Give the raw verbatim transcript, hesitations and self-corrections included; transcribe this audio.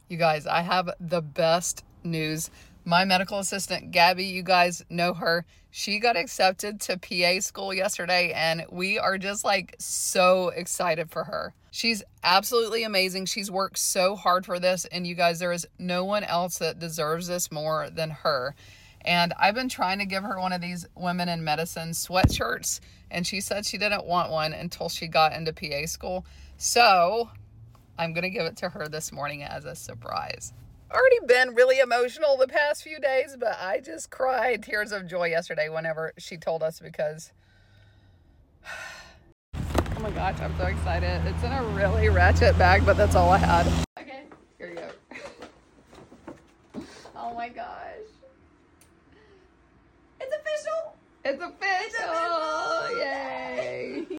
You guys, I have the best news. My medical assistant, Gabby, you guys know her. She got accepted to P A school yesterday, and we are just like so excited for her. She's absolutely amazing. She's worked so hard for this, and you guys, there is no one else that deserves this more than her. And I've been trying to give her one of these Women in Medicine sweatshirts, and she said she didn't want one until she got into P A school. So I'm going to give it to her this morning as a surprise. Already been really emotional the past few days, but I just cried tears of joy yesterday whenever she told us because, oh my gosh, I'm so excited. It's in a really ratchet bag, but that's all I had. Okay, here you go. Oh my gosh. It's official. It's official. It's official. Yay.